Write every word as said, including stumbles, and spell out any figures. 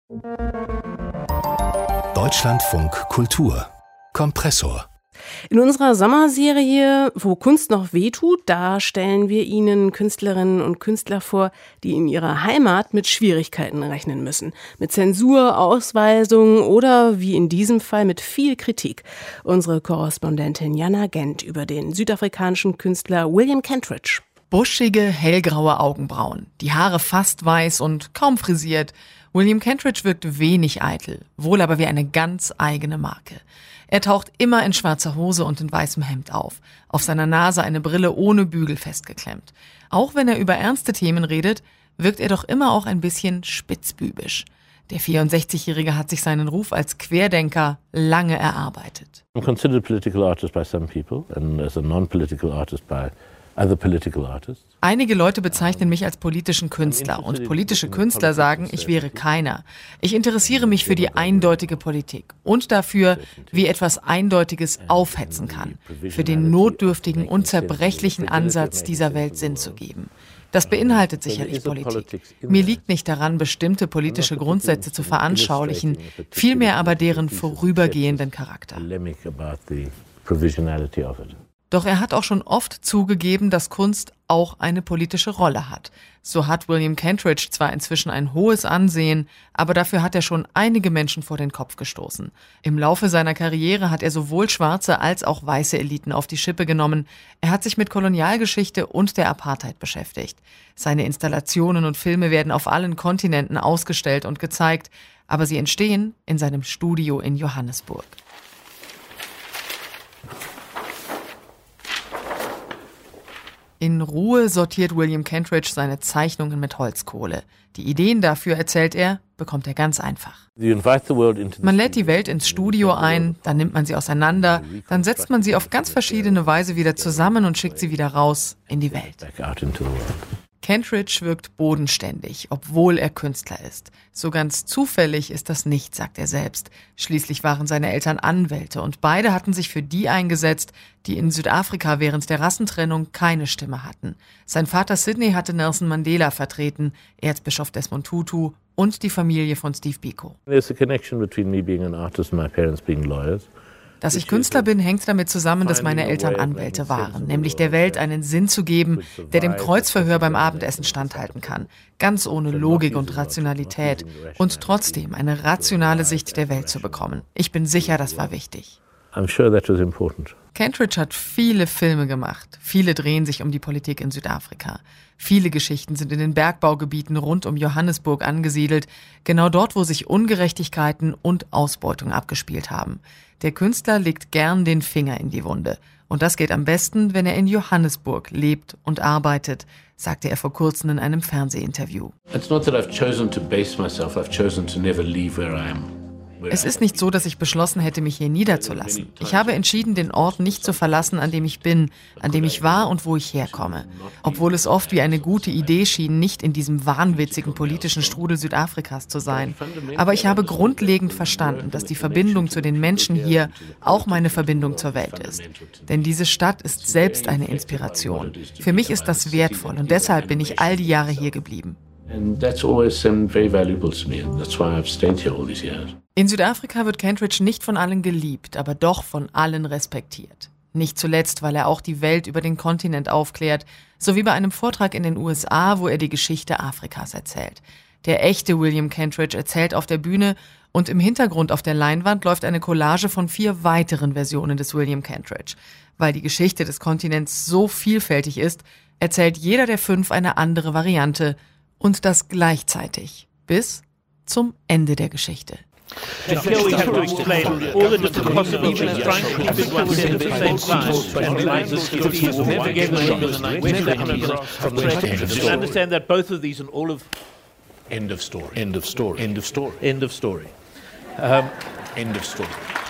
Deutschlandfunk Kultur Kompressor. In unserer Sommerserie Wo Kunst noch wehtut, da stellen wir Ihnen Künstlerinnen und Künstler vor, die in ihrer Heimat mit Schwierigkeiten rechnen müssen. Mit Zensur, Ausweisung oder wie in diesem Fall mit viel Kritik. Unsere Korrespondentin Jana Gent über den südafrikanischen Künstler William Kentridge. Buschige, hellgraue Augenbrauen, die Haare fast weiß und kaum frisiert. William Kentridge wirkt wenig eitel, wohl aber wie eine ganz eigene Marke. Er taucht immer in schwarzer Hose und in weißem Hemd auf. Auf seiner Nase eine Brille ohne Bügel festgeklemmt. Auch wenn er über ernste Themen redet, wirkt er doch immer auch ein bisschen spitzbübisch. Der vierundsechzigjährige hat sich seinen Ruf als Querdenker lange erarbeitet. I'm considered a political artist by some people and as a non-political artist by other political artists. Einige Leute bezeichnen mich als politischen Künstler und politische Künstler sagen, ich wäre keiner. Ich interessiere mich für die eindeutige Politik und dafür, wie etwas Eindeutiges aufhetzen kann, für den notdürftigen, unzerbrechlichen Ansatz, dieser Welt Sinn zu geben. Das beinhaltet sicherlich Politik. Mir liegt nicht daran, bestimmte politische Grundsätze zu veranschaulichen, vielmehr aber deren vorübergehenden Charakter. Doch er hat auch schon oft zugegeben, dass Kunst auch eine politische Rolle hat. So hat William Kentridge zwar inzwischen ein hohes Ansehen, aber dafür hat er schon einige Menschen vor den Kopf gestoßen. Im Laufe seiner Karriere hat er sowohl schwarze als auch weiße Eliten auf die Schippe genommen. Er hat sich mit Kolonialgeschichte und der Apartheid beschäftigt. Seine Installationen und Filme werden auf allen Kontinenten ausgestellt und gezeigt, aber sie entstehen in seinem Studio in Johannesburg. In Ruhe sortiert William Kentridge seine Zeichnungen mit Holzkohle. Die Ideen dafür, erzählt er, bekommt er ganz einfach. Man lädt die Welt ins Studio ein, dann nimmt man sie auseinander, dann setzt man sie auf ganz verschiedene Weise wieder zusammen und schickt sie wieder raus in die Welt. Kentridge wirkt bodenständig, obwohl er Künstler ist. So ganz zufällig ist das nicht, sagt er selbst. Schließlich waren seine Eltern Anwälte und beide hatten sich für die eingesetzt, die in Südafrika während der Rassentrennung keine Stimme hatten. Sein Vater Sydney hatte Nelson Mandela vertreten, Erzbischof Desmond Tutu und die Familie von Steve Biko. There's a connection between me being an artist and my parents being lawyers. Dass ich Künstler bin, hängt damit zusammen, dass meine Eltern Anwälte waren, nämlich der Welt einen Sinn zu geben, der dem Kreuzverhör beim Abendessen standhalten kann, ganz ohne Logik und Rationalität und trotzdem eine rationale Sicht der Welt zu bekommen. Ich bin sicher, das war wichtig. I'm sure that was important. Kentridge hat viele Filme gemacht. Viele drehen sich um die Politik in Südafrika. Viele Geschichten sind in den Bergbaugebieten rund um Johannesburg angesiedelt, genau dort, wo sich Ungerechtigkeiten und Ausbeutung abgespielt haben. Der Künstler legt gern den Finger in die Wunde. Und das geht am besten, wenn er in Johannesburg lebt und arbeitet, sagte er vor kurzem in einem Fernsehinterview. It's not that I've chosen to base myself, I've chosen to never leave where I am. Es ist nicht so, dass ich beschlossen hätte, mich hier niederzulassen. Ich habe entschieden, den Ort nicht zu verlassen, an dem ich bin, an dem ich war und wo ich herkomme. Obwohl es oft wie eine gute Idee schien, nicht in diesem wahnwitzigen politischen Strudel Südafrikas zu sein. Aber ich habe grundlegend verstanden, dass die Verbindung zu den Menschen hier auch meine Verbindung zur Welt ist. Denn diese Stadt ist selbst eine Inspiration. Für mich ist das wertvoll und deshalb bin ich all die Jahre hier geblieben. And that's always been very valuable to me. That's why I've stayed here all these years. In Südafrika wird Kentridge nicht von allen geliebt, aber doch von allen respektiert. Nicht zuletzt, weil er auch die Welt über den Kontinent aufklärt, so wie bei einem Vortrag in den U S A, wo er die Geschichte Afrikas erzählt. Der echte William Kentridge erzählt auf der Bühne und im Hintergrund auf der Leinwand läuft eine Collage von vier weiteren Versionen des William Kentridge. Weil die Geschichte des Kontinents so vielfältig ist, erzählt jeder der fünf eine andere Variante und das gleichzeitig bis zum Ende der Geschichte. And here we have to explain all the different possibilities, trying to keep it consistent at the same time. Understand that both of these and all of... End of story. End of story. End of story. End of story. Um, End of story.